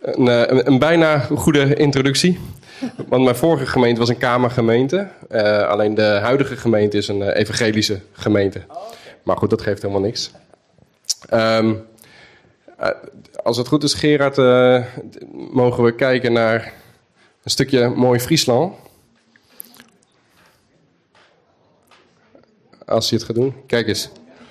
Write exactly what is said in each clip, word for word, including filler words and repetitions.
Een, een, een bijna goede introductie. Want mijn vorige gemeente was een kamergemeente. Uh, alleen de huidige gemeente is een uh, evangelische gemeente. Maar goed, dat geeft helemaal niks. Um, uh, als het goed is, Gerard, uh, mogen we kijken naar een stukje mooi Friesland. Als je het gaat doen. Kijk eens.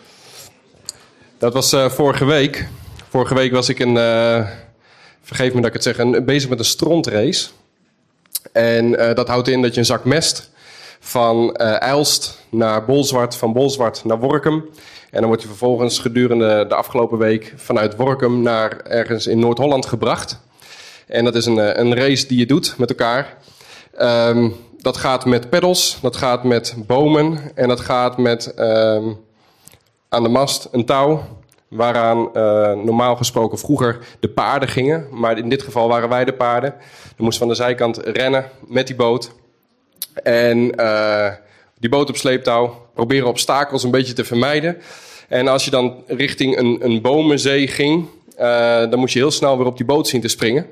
Dat was uh, vorige week. Vorige week was ik een... Uh, vergeef me dat ik het zeg, een, bezig met een strontrace. En uh, dat houdt in dat je een zak mest van uh, Eilst naar Bolzwart, van Bolzwart naar Workum. En dan word je vervolgens gedurende de afgelopen week vanuit Workum naar ergens in Noord-Holland gebracht. En dat is een, een race die je doet met elkaar. Um, dat gaat met peddels, dat gaat met bomen en dat gaat met um, aan de mast een touw. Waaraan uh, normaal gesproken vroeger de paarden gingen. Maar in dit geval waren wij de paarden. We moesten van de zijkant rennen met die boot. En uh, die boot op sleeptouw. Proberen obstakels een beetje te vermijden. En als je dan richting een, een bomenzee ging. Uh, dan moest je heel snel weer op die boot zien te springen.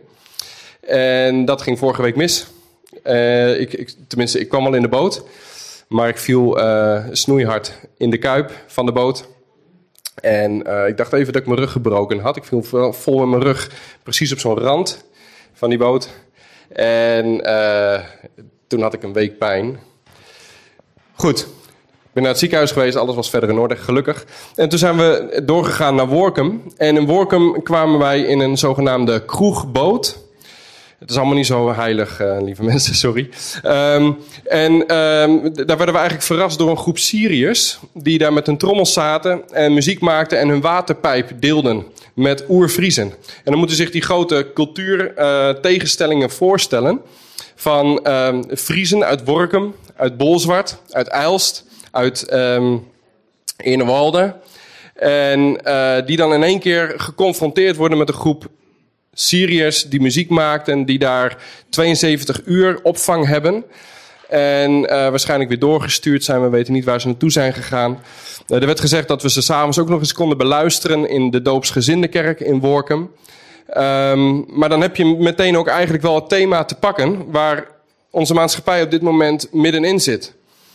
En dat ging vorige week mis. Uh, ik, ik, tenminste, ik kwam al in de boot. Maar ik viel uh, snoeihard in de kuip van de boot. En uh, ik dacht even dat ik mijn rug gebroken had. Ik viel vol in mijn rug, precies op zo'n rand van die boot. En uh, toen had ik een week pijn. Goed, ik ben naar het ziekenhuis geweest, alles was verder in orde, gelukkig. En toen zijn we doorgegaan naar Workum. En in Workum kwamen wij in een zogenaamde kroegboot. Het is allemaal niet zo heilig, uh, lieve mensen, sorry. Um, en um, daar werden we eigenlijk verrast door een groep Syriërs die daar met hun trommels zaten en muziek maakten en hun waterpijp deelden met oer-Friezen. En dan moeten zich die grote cultuurtegenstellingen uh, voorstellen van um, Friezen uit Workum, uit Bolzwart, uit Eilst, uit um, Eenewalde. En uh, die dan in één keer geconfronteerd worden met een groep Syriërs die muziek maakten, die daar tweeënzeventig uur opvang hebben. En uh, waarschijnlijk weer doorgestuurd zijn. We weten niet waar ze naartoe zijn gegaan. Uh, er werd gezegd dat we ze s'avonds ook nog eens konden beluisteren in de doopsgezindenkerk in Workum. Um, maar dan heb je meteen ook eigenlijk wel het thema te pakken waar onze maatschappij op dit moment middenin zit.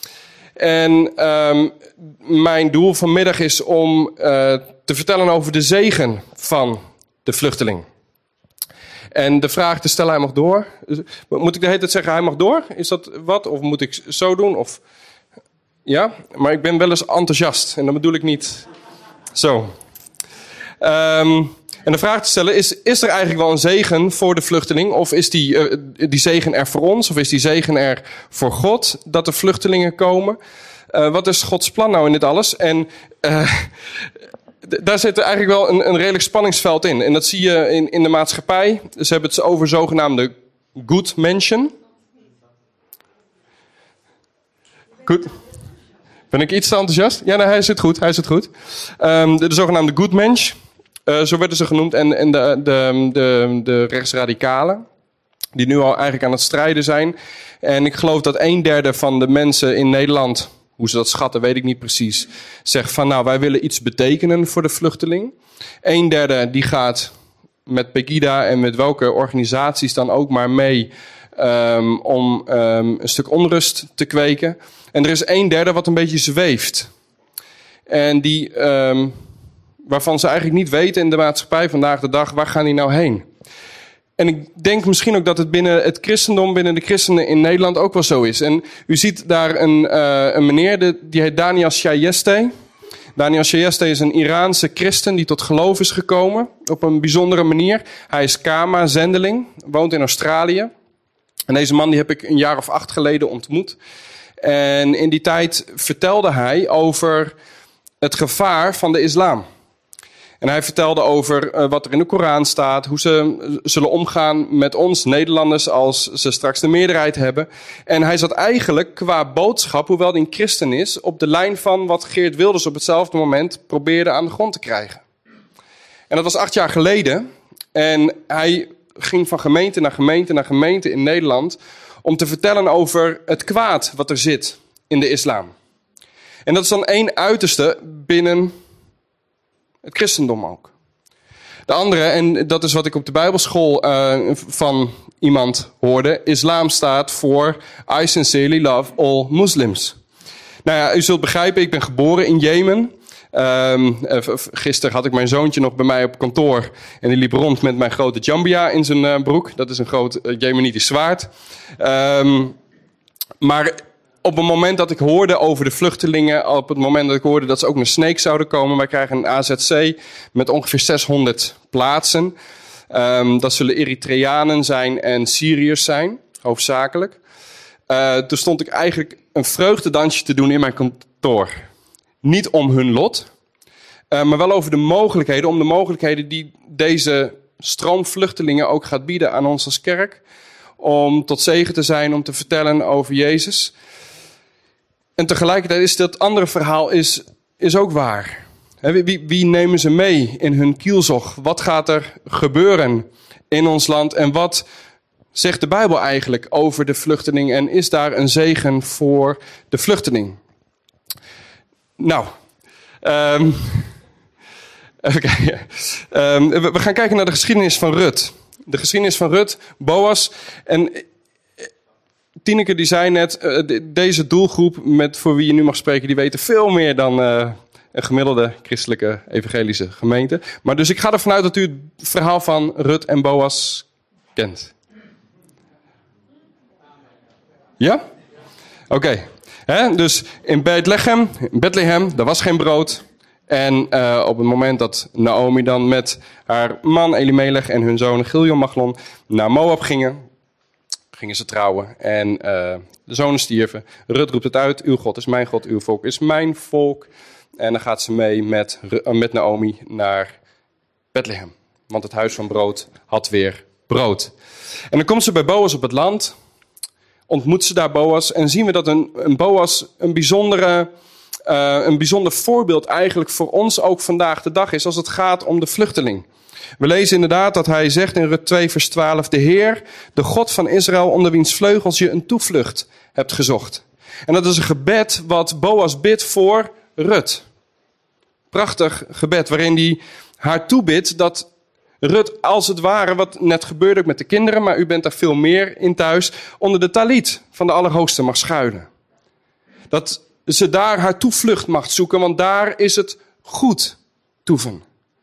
En um, mijn doel vanmiddag is om uh, te vertellen over de zegen van de vluchteling. En de vraag te stellen, hij mag door. Moet ik de hele tijd zeggen, hij mag door? Is dat wat? Of moet ik zo doen? Of... Ja, maar ik ben wel eens enthousiast. En dat bedoel ik niet zo. Um, en de vraag te stellen is, is er eigenlijk wel een zegen voor de vluchteling? Of is die, uh, die zegen er voor ons? Of is die zegen er voor God dat er vluchtelingen komen? Uh, wat is Gods plan nou in dit alles? En... Uh, Daar zit er eigenlijk wel een, een redelijk spanningsveld in. En dat zie je in, in de maatschappij. Ze hebben het over zogenaamde good menschen. Goed. Ben ik iets te enthousiast? Ja, nee, hij zit goed. Hij zit goed. Um, de, de zogenaamde good mensch. Uh, zo werden ze genoemd. En, en de, de, de, de rechtsradicalen. Die nu al eigenlijk aan het strijden zijn. En ik geloof dat een derde van de mensen in Nederland... Hoe ze dat schatten, weet ik niet precies. Zegt van, nou, wij willen iets betekenen voor de vluchteling. Een derde die gaat met Pegida en met welke organisaties dan ook maar mee... Um, om um, een stuk onrust te kweken. En er is een derde wat een beetje zweeft. En die, um, waarvan ze eigenlijk niet weten in de maatschappij vandaag de dag... waar gaan die nou heen? En ik denk misschien ook dat het binnen het christendom, binnen de christenen in Nederland ook wel zo is. En u ziet daar een, uh, een meneer, de, die heet Daniel Shayeste. Daniel Shayeste is een Iraanse christen die tot geloof is gekomen op een bijzondere manier. Hij is Kama-zendeling, woont in Australië. En deze man die heb ik een jaar of acht geleden ontmoet. En in die tijd vertelde hij over het gevaar van de islam. En hij vertelde over uh, wat er in de Koran staat, hoe ze zullen omgaan met ons Nederlanders als ze straks de meerderheid hebben. En hij zat eigenlijk qua boodschap, hoewel hij een christen is, op de lijn van wat Geert Wilders op hetzelfde moment probeerde aan de grond te krijgen. En dat was acht jaar geleden. En hij ging van gemeente naar gemeente naar gemeente in Nederland om te vertellen over het kwaad wat er zit in de islam. En dat is dan één uiterste binnen het christendom ook. De andere, en dat is wat ik op de bijbelschool uh, van iemand hoorde, islam staat voor I sincerely love all Muslims. Nou ja, u zult begrijpen, ik ben geboren in Jemen. Um, gisteren had ik mijn zoontje nog bij mij op kantoor en die liep rond met mijn grote jambia in zijn uh, broek. Dat is een groot uh, Jemenitisch zwaard. Um, maar op het moment dat ik hoorde over de vluchtelingen, op het moment dat ik hoorde dat ze ook naar Sneek zouden komen, wij krijgen een A Z C met ongeveer zeshonderd plaatsen. Um, dat zullen Eritreanen zijn en Syriërs zijn, hoofdzakelijk. Uh, toen stond ik eigenlijk een vreugdedansje te doen in mijn kantoor. Niet om hun lot, uh, maar wel over de mogelijkheden, om de mogelijkheden die deze stroom vluchtelingen ook gaat bieden aan ons als kerk. Om tot zegen te zijn, om te vertellen over Jezus. En tegelijkertijd is dat andere verhaal is, is ook waar. He, wie, wie nemen ze mee in hun kielzog? Wat gaat er gebeuren in ons land? En wat zegt de Bijbel eigenlijk over de vluchteling? En is daar een zegen voor de vluchteling? Nou, um, even kijken. Um, we, we gaan kijken naar de geschiedenis van Rut. De geschiedenis van Rut, Boas. En Tineke die zei net, uh, de, deze doelgroep met voor wie je nu mag spreken, die weten veel meer dan uh, een gemiddelde christelijke evangelische gemeente. Maar dus ik ga ervan uit dat u het verhaal van Rut en Boas kent. Ja? Oké. Okay. He, dus in Bethlehem, in Bethlehem, daar was geen brood. En uh, op het moment dat Naomi dan met haar man Elimelech en hun zoon Giljon Machlon naar Moab gingen, gingen ze trouwen. En uh, de zonen stierven. Rut roept het uit, uw God is mijn God, uw volk is mijn volk. En dan gaat ze mee met, uh, met Naomi naar Bethlehem. Want het huis van brood had weer brood. En dan komt ze bij Boas op het land. Ontmoet ze daar Boas en zien we dat een, een Boas een, bijzondere, uh, een bijzonder voorbeeld eigenlijk voor ons ook vandaag de dag is als het gaat om de vluchteling. We lezen inderdaad dat hij zegt in Rut twee vers twaalf, de Heer, de God van Israël, onder wiens vleugels je een toevlucht hebt gezocht. En dat is een gebed wat Boas bidt voor Rut. Prachtig gebed waarin hij haar toebidt dat Rut, als het ware, wat net gebeurde ook met de kinderen, maar u bent daar veel meer in thuis, onder de taliet van de Allerhoogste mag schuilen. Dat ze daar haar toevlucht mag zoeken, want daar is het goed toeven.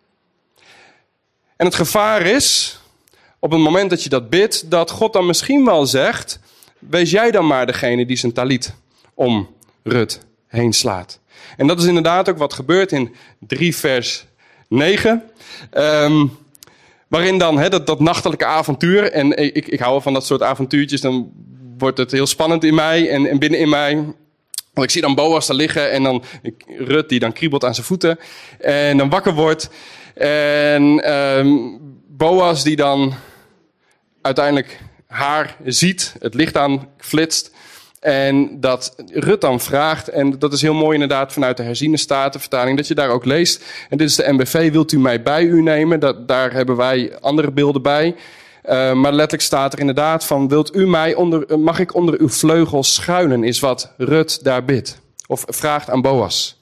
En het gevaar is, op het moment dat je dat bidt, dat God dan misschien wel zegt, wees jij dan maar degene die zijn taliet om Rut heen slaat. En dat is inderdaad ook wat gebeurt in drie vers negen. Um, Waarin dan he, dat, dat nachtelijke avontuur, en ik, ik hou wel van dat soort avontuurtjes, dan wordt het heel spannend in mij en, en binnen in mij. Want ik zie dan Boas daar liggen en dan ik, Rut die dan kriebelt aan zijn voeten en dan wakker wordt. En um, Boas die dan uiteindelijk haar ziet, het licht aan flitst. En dat Rut dan vraagt, en dat is heel mooi inderdaad vanuit de herziene statenvertaling, dat je daar ook leest. En dit is de N B V, wilt u mij bij u nemen? Dat, daar hebben wij andere beelden bij. Uh, maar letterlijk staat er inderdaad van, wilt u mij onder, mag ik onder uw vleugels schuilen, is wat Rut daar bidt. Of vraagt aan Boas.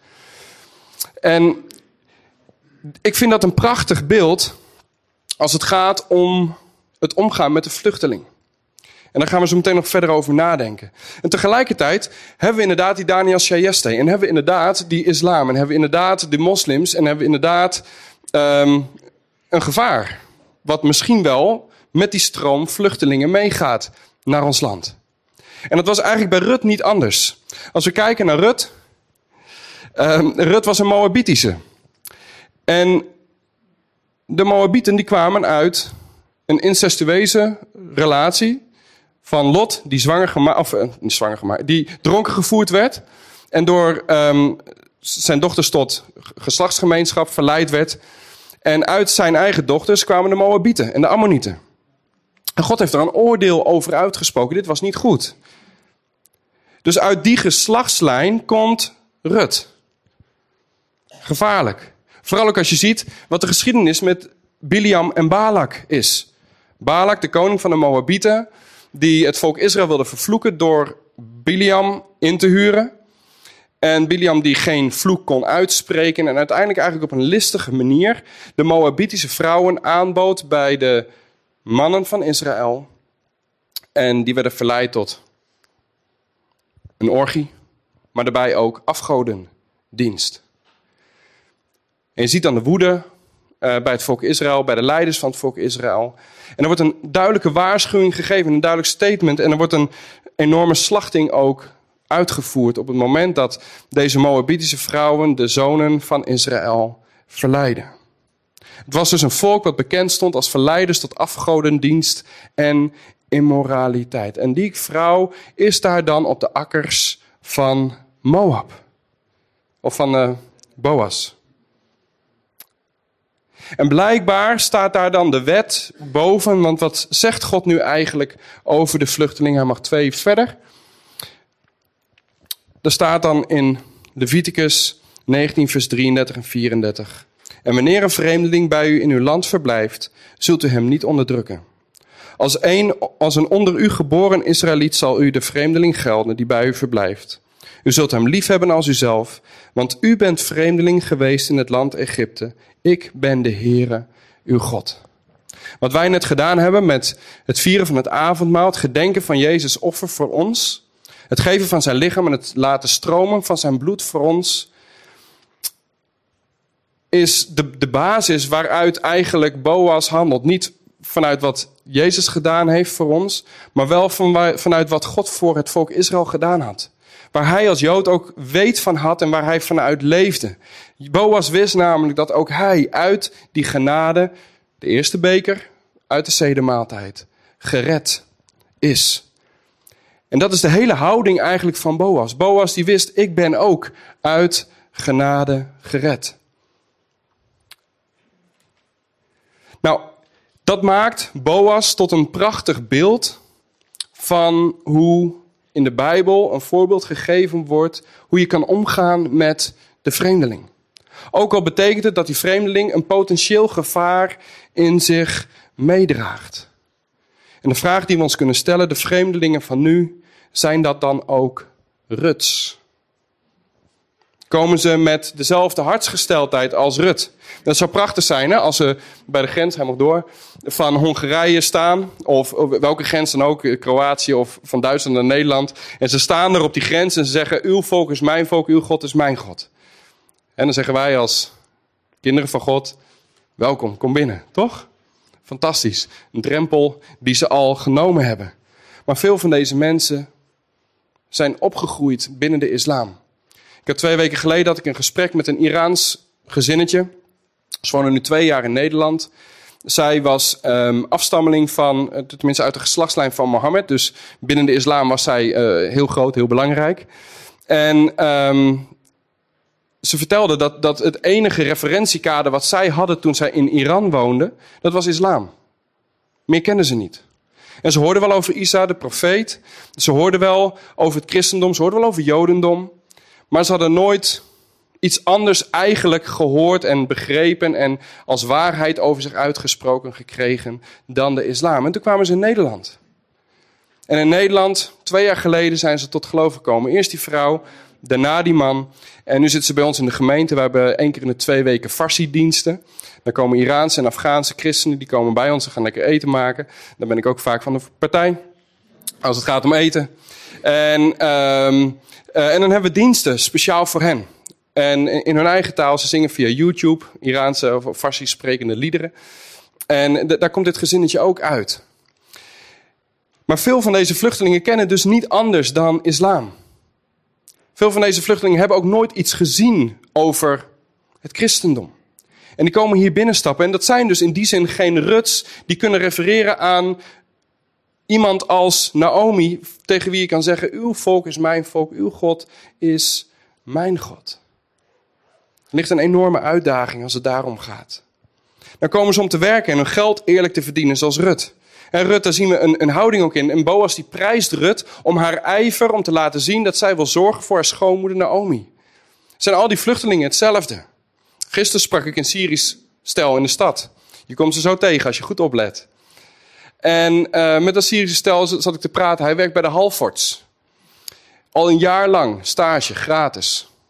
En ik vind dat een prachtig beeld als het gaat om het omgaan met de vluchteling. En daar gaan we zo meteen nog verder over nadenken. En tegelijkertijd hebben we inderdaad die Daniel Shayeste. En hebben we inderdaad die islam. En hebben we inderdaad de moslims. En hebben we inderdaad um, een gevaar. Wat misschien wel met die stroom vluchtelingen meegaat naar ons land. En dat was eigenlijk bij Rut niet anders. Als we kijken naar Rut. Um, Rut was een Moabitische. En de Moabieten die kwamen uit een incestueuze relatie van Lot, die zwanger gemaakt, of uh, niet zwanger gemaakt, die dronken gevoerd werd en door um, zijn dochters tot geslachtsgemeenschap verleid werd. En uit zijn eigen dochters kwamen de Moabieten en de Ammonieten. En God heeft er een oordeel over uitgesproken. Dit was niet goed. Dus uit die geslachtslijn komt Rut. Gevaarlijk. Vooral ook als je ziet wat de geschiedenis met Biliam en Balak is. Balak, de koning van de Moabieten, die het volk Israël wilde vervloeken door Biliam in te huren. En Biliam die geen vloek kon uitspreken en uiteindelijk eigenlijk op een listige manier de Moabitische vrouwen aanbood bij de mannen van Israël. En die werden verleid tot een orgie, maar daarbij ook afgodendienst. En je ziet dan de woede uh, bij het volk Israël, bij de leiders van het volk Israël. En er wordt een duidelijke waarschuwing gegeven, een duidelijk statement. En er wordt een enorme slachting ook uitgevoerd op het moment dat deze Moabitische vrouwen de zonen van Israël verleiden. Het was dus een volk wat bekend stond als verleiders tot afgodendienst en immoraliteit. En die vrouw is daar dan op de akkers van Moab. Of van uh, Boas. En blijkbaar staat daar dan de wet boven. Want wat zegt God nu eigenlijk over de vluchteling? Hij mag twee verder. Er staat dan in Leviticus negentien vers drieëndertig en vierendertig. En wanneer een vreemdeling bij u in uw land verblijft, zult u hem niet onderdrukken. Als een, als een onder u geboren Israëliet zal u de vreemdeling gelden die bij u verblijft. U zult hem liefhebben als uzelf, want u bent vreemdeling geweest in het land Egypte. Ik ben de Heere, uw God. Wat wij net gedaan hebben met het vieren van het avondmaal, het gedenken van Jezus' offer voor ons, het geven van zijn lichaam en het laten stromen van zijn bloed voor ons, is de, de basis waaruit eigenlijk Boas handelt. Niet vanuit wat Jezus gedaan heeft voor ons, maar wel van, vanuit wat God voor het volk Israël gedaan had. Waar hij als Jood ook weet van had en waar hij vanuit leefde. Boas wist namelijk dat ook hij uit die genade, de eerste beker, uit de zedemaaltijd, gered is. En dat is de hele houding eigenlijk van Boas. Boas die wist, ik ben ook uit genade gered. Nou, dat maakt Boas tot een prachtig beeld van hoe in de Bijbel een voorbeeld gegeven wordt hoe je kan omgaan met de vreemdeling. Ook al betekent het dat die vreemdeling een potentieel gevaar in zich meedraagt. En de vraag die we ons kunnen stellen, de vreemdelingen van nu, zijn dat dan ook Ruts? Komen ze met dezelfde hartsgesteldheid als Rut? Dat zou prachtig zijn hè, als ze bij de grens, hij mag door, van Hongarije staan. Of, of welke grens dan ook, Kroatië of van Duitsland naar Nederland. En ze staan er op die grens en ze zeggen, uw volk is mijn volk, uw God is mijn God. En dan zeggen wij als kinderen van God, welkom, kom binnen, toch? Fantastisch. Een drempel die ze al genomen hebben. Maar veel van deze mensen zijn opgegroeid binnen de islam. Ik had twee weken geleden had ik een gesprek met een Iraans gezinnetje. Ze wonen nu twee jaar in Nederland. Zij was um, afstammeling van, tenminste uit de geslachtslijn van Mohammed. Dus binnen de islam was zij uh, heel groot, heel belangrijk. En um, ze vertelde dat, dat het enige referentiekader wat zij hadden toen zij in Iran woonden, dat was islam. Meer kenden ze niet. En ze hoorden wel over Isa, de profeet. Ze hoorden wel over het christendom, ze hoorden wel over jodendom. Maar ze hadden nooit iets anders eigenlijk gehoord en begrepen en als waarheid over zich uitgesproken gekregen dan de islam. En toen kwamen ze in Nederland. En in Nederland, twee jaar geleden, zijn ze tot geloof gekomen. Eerst die vrouw, daarna die man. En nu zitten ze bij ons in de gemeente. We hebben één keer in de twee weken farsi-diensten. Dan komen Iraanse en Afghaanse christenen, die komen bij ons. Ze gaan lekker eten maken. Daar ben ik ook vaak van de partij, als het gaat om eten. En, um, uh, en dan hebben we diensten, speciaal voor hen. En in hun eigen taal, ze zingen via YouTube, Iraanse of Farsi sprekende liederen. En d- daar komt dit gezinnetje ook uit. Maar veel van deze vluchtelingen kennen dus niet anders dan islam. Veel van deze vluchtelingen hebben ook nooit iets gezien over het christendom. En die komen hier binnenstappen. En dat zijn dus in die zin geen Ruts die kunnen refereren aan iemand als Naomi, tegen wie je kan zeggen, uw volk is mijn volk, uw God is mijn God. Er ligt een enorme uitdaging als het daarom gaat. Dan komen ze om te werken en hun geld eerlijk te verdienen, zoals Rut. En Rut, daar zien we een, een houding ook in. En Boas die prijst Rut om haar ijver, om te laten zien dat zij wil zorgen voor haar schoonmoeder Naomi. Zijn al die vluchtelingen hetzelfde? Gisteren sprak ik een Syrisch stel in de stad. Je komt ze zo tegen als je goed oplet. En uh, met dat Syrische stel zat ik te praten. Hij werkt bij de Halfords. Al een jaar lang, stage, gratis.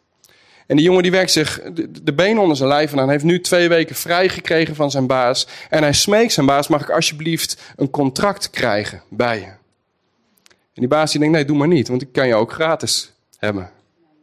En die jongen die werkt zich de, de benen onder zijn lijf en hij heeft nu twee weken vrij gekregen van zijn baas. En hij smeekt zijn baas, mag ik alsjeblieft een contract krijgen bij je? En die baas die denkt, nee, doe maar niet, want ik kan je ook gratis hebben.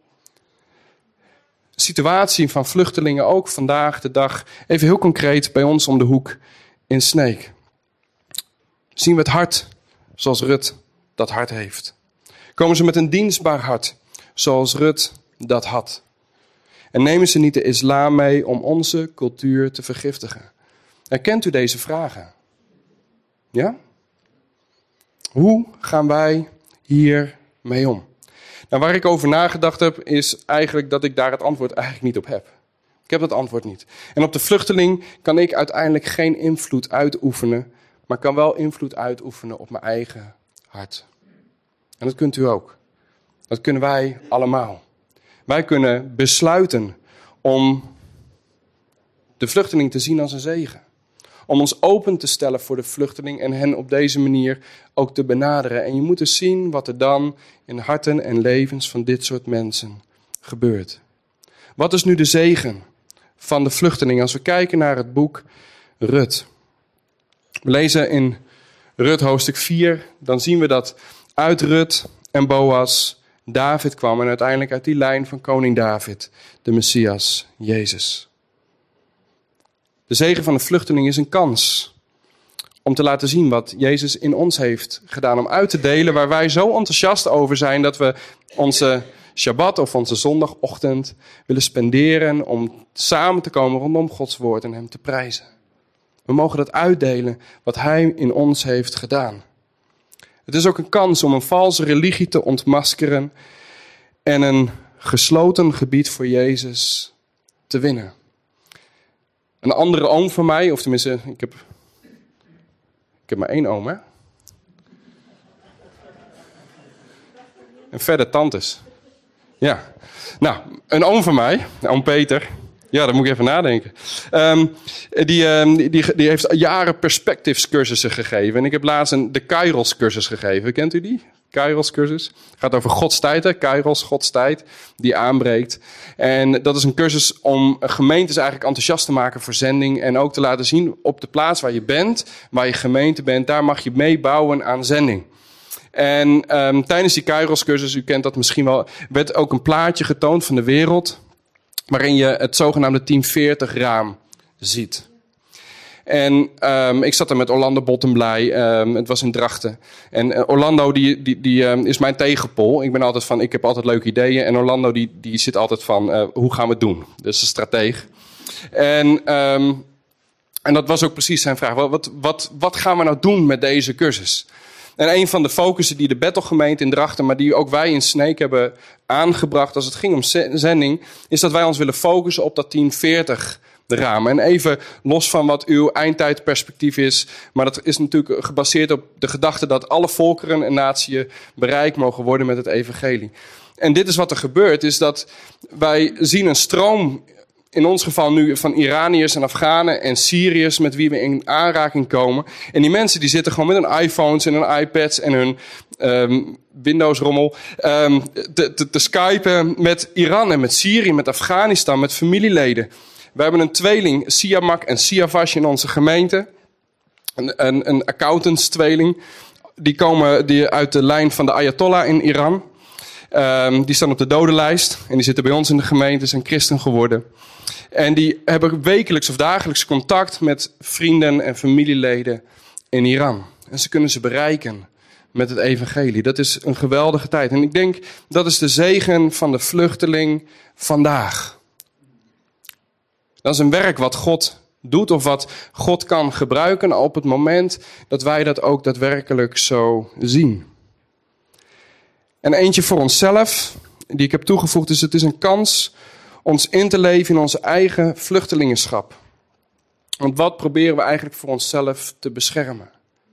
De situatie van vluchtelingen ook vandaag de dag, even heel concreet bij ons om de hoek in Sneek. Zien we het hart zoals Rut dat hart heeft. Komen ze met een dienstbaar hart zoals Rut dat had. En nemen ze niet de islam mee om onze cultuur te vergiftigen. Herkent u deze vragen? Ja? Hoe gaan wij hier mee om? Nou, waar ik over nagedacht heb, is eigenlijk dat ik daar het antwoord eigenlijk niet op heb. Ik heb dat antwoord niet. En op de vluchteling kan ik uiteindelijk geen invloed uitoefenen, maar kan wel invloed uitoefenen op mijn eigen hart. En dat kunt u ook. Dat kunnen wij allemaal. Wij kunnen besluiten om de vluchteling te zien als een zegen. Om ons open te stellen voor de vluchteling en hen op deze manier ook te benaderen. En je moet dus zien wat er dan in harten en levens van dit soort mensen gebeurt. Wat is nu de zegen van de vluchteling als we kijken naar het boek Rut? We lezen in Rut hoofdstuk vier, dan zien we dat uit Rut en Boas David kwam en uiteindelijk uit die lijn van koning David, de Messias, Jezus. De zegen van de vluchteling is een kans om te laten zien wat Jezus in ons heeft gedaan. Om uit te delen waar wij zo enthousiast over zijn dat we onze Shabbat of onze zondagochtend willen spenderen om samen te komen rondom Gods woord en hem te prijzen. We mogen dat uitdelen wat hij in ons heeft gedaan. Het is ook een kans om een valse religie te ontmaskeren en een gesloten gebied voor Jezus te winnen. Een andere oom van mij, of tenminste, ik heb, ik heb maar één oom, hè? En verder tantes. Ja, nou, een oom van mij, oom Peter. Ja, daar moet ik even nadenken. Um, die, um, die, die heeft jaren perspectives cursussen gegeven. En ik heb laatst een, de Kairos cursus gegeven. Kent u die? Kairos cursus. Het gaat over Gods tijd, hè? Kairos, Gods tijd, die aanbreekt. En dat is een cursus om gemeentes eigenlijk enthousiast te maken voor zending. En ook te laten zien op de plaats waar je bent, waar je gemeente bent, daar mag je meebouwen aan zending. En um, tijdens die Kairos cursus, u kent dat misschien wel, werd ook een plaatje getoond van de wereld, waarin je het zogenaamde tien veertig raam ziet. En um, ik zat er met Orlando Bottenblij, um, het was in Drachten. En uh, Orlando die, die, die um, is mijn tegenpol. Ik ben altijd van, ik heb altijd leuke ideeën. En Orlando die, die zit altijd van, uh, hoe gaan we het doen? Dus een strateeg. En, um, en dat was ook precies zijn vraag. Wat, wat, wat gaan we nou doen met deze cursus? En een van de focussen die de Bethelgemeente in Drachten, maar die ook wij in Sneek hebben aangebracht als het ging om zending, is dat wij ons willen focussen op dat tien veertig raam. En even los van wat uw eindtijdperspectief is, maar dat is natuurlijk gebaseerd op de gedachte dat alle volkeren en natieën bereikt mogen worden met het evangelie. En dit is wat er gebeurt, is dat wij zien een stroom, in ons geval nu van Iraniërs en Afghanen en Syriërs met wie we in aanraking komen. En die mensen die zitten gewoon met hun iPhones en hun iPads en hun um, Windows-rommel um, te, te, te skypen met Iran en met Syrië, met Afghanistan, met familieleden. We hebben een tweeling, Siamak en Siavash in onze gemeente. Een, een, een accountants-tweeling. Die komen die uit de lijn van de Ayatollah in Iran. Um, die staan op de dodenlijst. En die zitten bij ons in de gemeente, zijn christen geworden. En die hebben wekelijks of dagelijks contact met vrienden en familieleden in Iran. En ze kunnen ze bereiken met het evangelie. Dat is een geweldige tijd. En ik denk, dat is de zegen van de vluchteling vandaag. Dat is een werk wat God doet of wat God kan gebruiken op het moment dat wij dat ook daadwerkelijk zo zien. En eentje voor onszelf, die ik heb toegevoegd, is het is een kans ons in te leven in onze eigen vluchtelingenschap. Want wat proberen we eigenlijk voor onszelf te beschermen?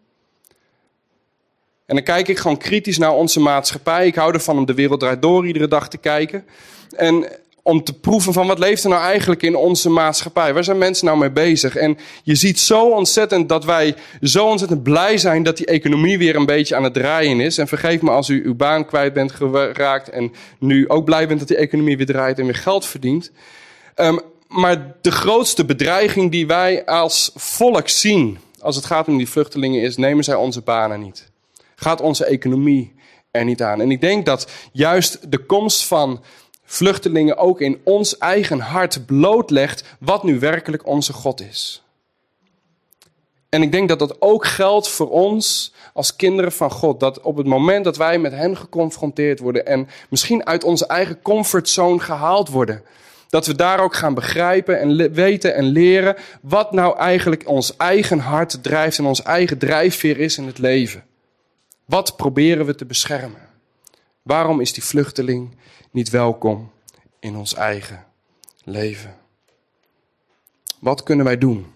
En dan kijk ik gewoon kritisch naar onze maatschappij. Ik hou ervan om De Wereld Draait Door iedere dag te kijken. En om te proeven van wat leeft er nou eigenlijk in onze maatschappij. Waar zijn mensen nou mee bezig? En je ziet zo ontzettend dat wij zo ontzettend blij zijn dat die economie weer een beetje aan het draaien is. En vergeef me als u uw baan kwijt bent geraakt en nu ook blij bent dat die economie weer draait en weer geld verdient. Um, maar de grootste bedreiging die wij als volk zien als het gaat om die vluchtelingen is, nemen zij onze banen niet. Gaat onze economie er niet aan. En ik denk dat juist de komst van vluchtelingen ook in ons eigen hart blootlegt wat nu werkelijk onze God is. En ik denk dat dat ook geldt voor ons als kinderen van God. Dat op het moment dat wij met hen geconfronteerd worden en misschien uit onze eigen comfortzone gehaald worden, dat we daar ook gaan begrijpen en le- weten en leren wat nou eigenlijk ons eigen hart drijft en ons eigen drijfveer is in het leven. Wat proberen we te beschermen? Waarom is die vluchteling niet welkom in ons eigen leven? Wat kunnen wij doen?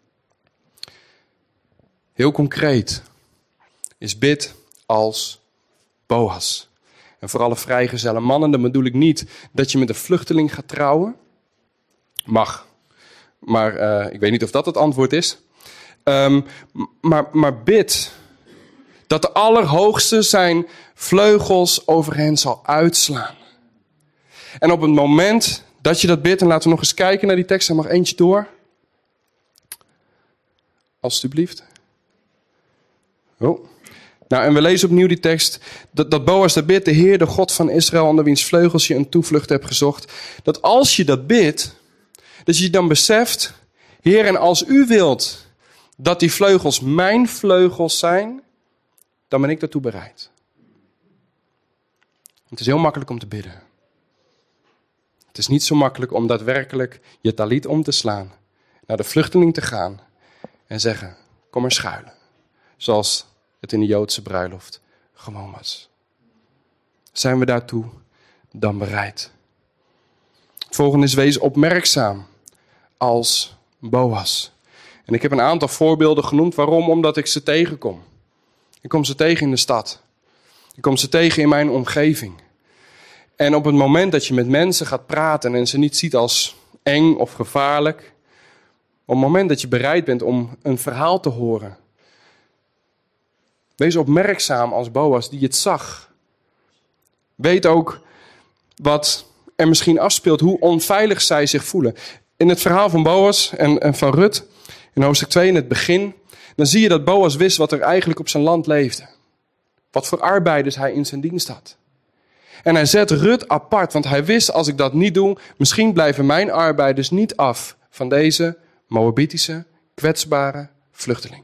Heel concreet is bid als Boas. En voor alle vrijgezelle mannen, dan bedoel ik niet dat je met een vluchteling gaat trouwen. Mag. Maar uh, ik weet niet of dat het antwoord is. Um, maar, maar bid dat de Allerhoogste zijn vleugels over hen zal uitslaan. En op het moment dat je dat bidt, en laten we nog eens kijken naar die tekst, er mag eentje door. Alsjeblieft. Oh. Nou, en we lezen opnieuw die tekst, dat, dat Boas dat bidt, de Heer, de God van Israël, onder wiens vleugels je een toevlucht hebt gezocht. Dat als je dat bidt, dat je dan beseft, Heer, en als u wilt dat die vleugels mijn vleugels zijn, dan ben ik daartoe bereid. Het is heel makkelijk om te bidden. Het is niet zo makkelijk om daadwerkelijk je taliet om te slaan, naar de vluchteling te gaan en zeggen, kom maar schuilen. Zoals het in de Joodse bruiloft gewoon was. Zijn we daartoe dan bereid? Het volgende is wees opmerkzaam als Boas. En ik heb een aantal voorbeelden genoemd. Waarom? Omdat ik ze tegenkom. Ik kom ze tegen in de stad. Ik kom ze tegen in mijn omgeving. En op het moment dat je met mensen gaat praten en ze niet ziet als eng of gevaarlijk, op het moment dat je bereid bent om een verhaal te horen, wees opmerkzaam als Boas die het zag. Weet ook wat er misschien afspeelt, hoe onveilig zij zich voelen. In het verhaal van Boas en, en van Rut, in hoofdstuk twee in het begin, dan zie je dat Boas wist wat er eigenlijk op zijn land leefde. Wat voor arbeiders hij in zijn dienst had. En hij zet Rut apart, want hij wist, als ik dat niet doe, misschien blijven mijn arbeiders niet af van deze Moabitische, kwetsbare vluchteling.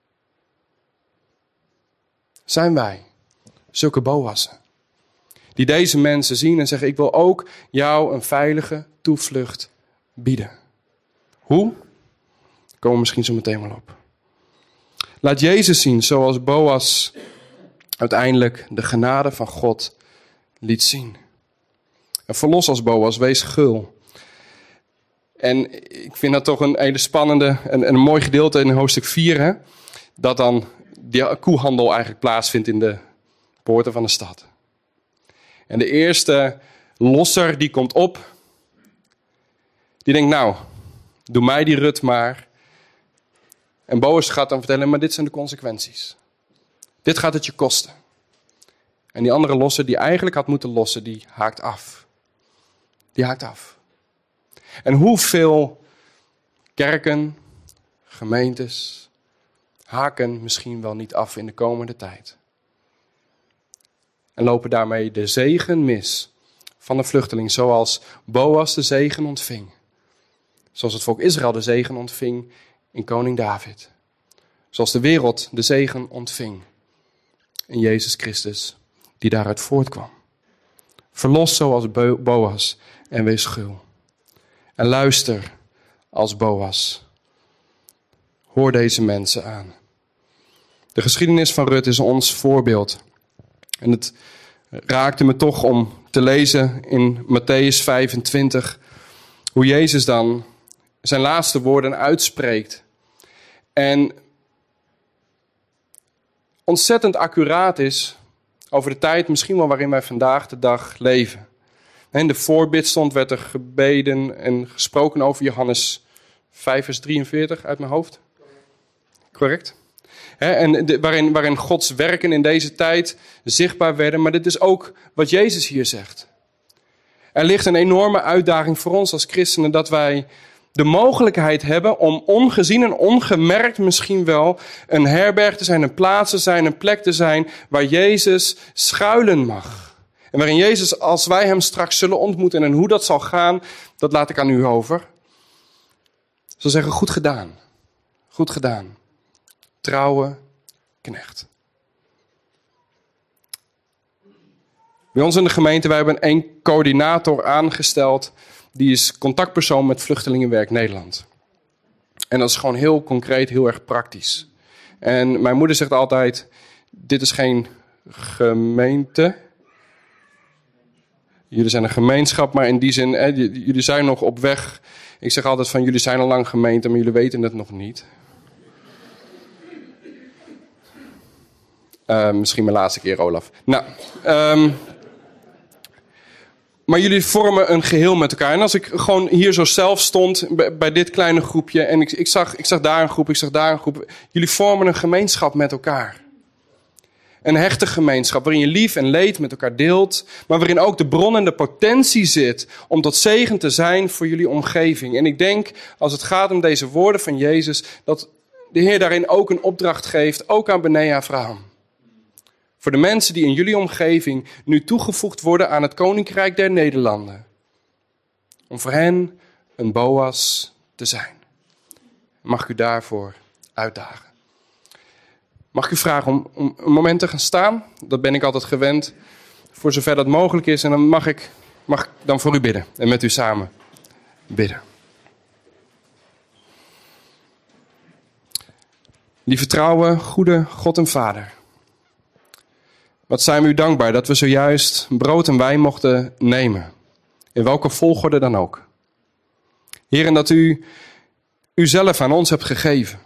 Zijn wij zulke Boassen die deze mensen zien en zeggen, ik wil ook jou een veilige toevlucht bieden. Hoe? Daar komen we misschien zo meteen wel op. Laat Jezus zien zoals Boas uiteindelijk de genade van God liet zien. En verlos als Boas, wees gul. En ik vind dat toch een hele spannende en een mooi gedeelte in hoofdstuk vier. Hè? Dat dan die koehandel eigenlijk plaatsvindt in de poorten van de stad. En de eerste losser die komt op. Die denkt, nou, doe mij die Rut maar. En Boas gaat dan vertellen, maar dit zijn de consequenties. Dit gaat het je kosten. En die andere losser die eigenlijk had moeten lossen, die haakt af. Die haakt af. En hoeveel kerken, gemeentes, haken misschien wel niet af in de komende tijd. En lopen daarmee de zegen mis van de vluchteling, zoals Boas de zegen ontving. Zoals het volk Israël de zegen ontving in koning David. Zoals de wereld de zegen ontving in Jezus Christus, die daaruit voortkwam. Verlos zoals Boas en wees gul. En luister als Boas. Hoor deze mensen aan. De geschiedenis van Rut is ons voorbeeld. En het raakte me toch om te lezen in Mattheüs vijfentwintig, hoe Jezus dan zijn laatste woorden uitspreekt. En ontzettend accuraat is over de tijd misschien wel waarin wij vandaag de dag leven. In de voorbid stond, werd er gebeden en gesproken over Johannes vijf vers drieënveertig uit mijn hoofd. Correct? He, en de, waarin, waarin Gods werken in deze tijd zichtbaar werden. Maar dit is ook wat Jezus hier zegt. Er ligt een enorme uitdaging voor ons als christenen dat wij de mogelijkheid hebben om ongezien en ongemerkt misschien wel een herberg te zijn, een plaats te zijn, een plek te zijn waar Jezus schuilen mag. En waarin Jezus, als wij hem straks zullen ontmoeten en hoe dat zal gaan, dat laat ik aan u over. Zal zeggen, goed gedaan. Goed gedaan. Trouwe knecht. Bij ons in de gemeente, wij hebben één coördinator aangesteld. Die is contactpersoon met Vluchtelingenwerk Nederland. En dat is gewoon heel concreet, heel erg praktisch. En mijn moeder zegt altijd, dit is geen gemeente. Jullie zijn een gemeenschap, maar in die zin, hè, jullie zijn nog op weg. Ik zeg altijd van, jullie zijn al lang gemeente, maar jullie weten het nog niet. Uh, misschien mijn laatste keer, Olaf. Nou, um, maar jullie vormen een geheel met elkaar. En als ik gewoon hier zo zelf stond, bij, bij dit kleine groepje, en ik, ik, zag, ik zag daar een groep, ik zag daar een groep. Jullie vormen een gemeenschap met elkaar. Een hechte gemeenschap, waarin je lief en leed met elkaar deelt, maar waarin ook de bron en de potentie zit om tot zegen te zijn voor jullie omgeving. En ik denk, als het gaat om deze woorden van Jezus, dat de Heer daarin ook een opdracht geeft, ook aan Bnei Avraham. Voor de mensen die in jullie omgeving nu toegevoegd worden aan het Koninkrijk der Nederlanden. Om voor hen een Boas te zijn. Mag ik u daarvoor uitdagen. Mag ik u vragen om, om een moment te gaan staan? Dat ben ik altijd gewend. Voor zover dat mogelijk is. En dan mag ik, mag ik dan voor u bidden. En met u samen bidden. Lieve trouwe, goede God en Vader. Wat zijn we u dankbaar dat we zojuist brood en wijn mochten nemen. In welke volgorde dan ook. Heer, en dat u uzelf aan ons hebt gegeven.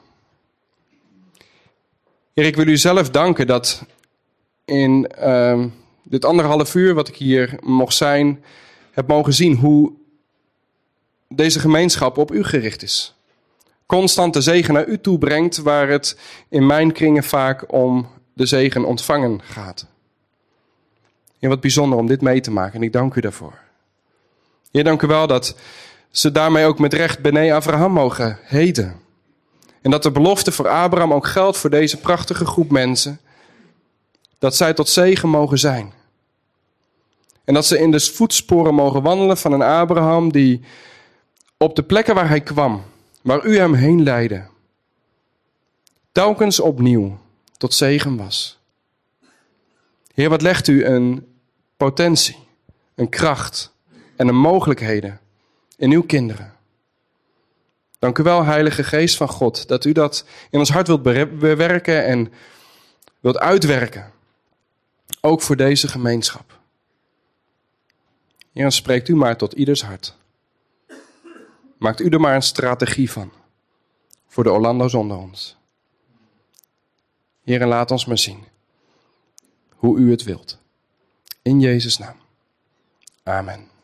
Heer, ik wil u zelf danken dat in uh, dit anderhalf uur wat ik hier mocht zijn, heb mogen zien hoe deze gemeenschap op u gericht is. Constant de zegen naar u toe brengt, waar het in mijn kringen vaak om de zegen ontvangen gaat. Heer, wat bijzonder om dit mee te maken en ik dank u daarvoor. Heer, dank u wel dat ze daarmee ook met recht Bnei Avraham mogen heten. En dat de belofte voor Abraham ook geldt voor deze prachtige groep mensen. Dat zij tot zegen mogen zijn. En dat ze in de voetsporen mogen wandelen van een Abraham die op de plekken waar hij kwam, waar u hem heen leidde, telkens opnieuw tot zegen was. Heer, wat legt u een potentie, een kracht en een mogelijkheden in uw kinderen. Dank u wel, Heilige Geest van God, dat u dat in ons hart wilt bewerken en wilt uitwerken. Ook voor deze gemeenschap. Heer, spreekt u maar tot ieders hart. Maakt u er maar een strategie van. Voor de Orlando's onder ons. Heer, en laat ons maar zien hoe u het wilt. In Jezus' naam. Amen.